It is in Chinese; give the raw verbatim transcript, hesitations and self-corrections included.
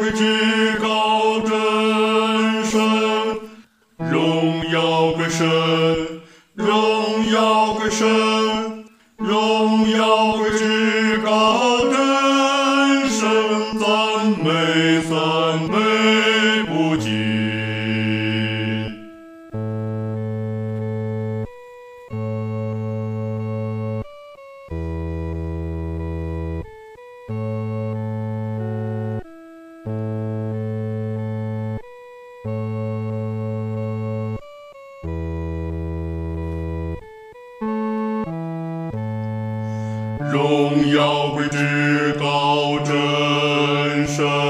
归至高真神，荣耀归神，荣耀归神，荣耀归至高真神，赞美赞美不尽。荣耀归至高真神。